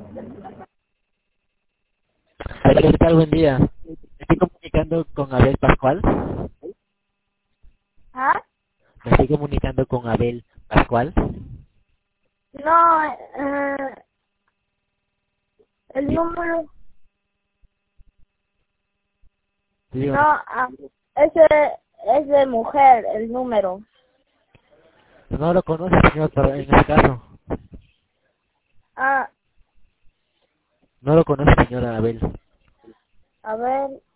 Hola, ¿qué tal? Buen día. Me estoy comunicando con Abel Pascual. ¿Ah? Me estoy comunicando con Abel Pascual. No, el Sí, número, sí, no, dígame. ese es de mujer, el número. No lo conoce, señor, pero en este caso. Ah, No lo conoce, señora Abel. a ver,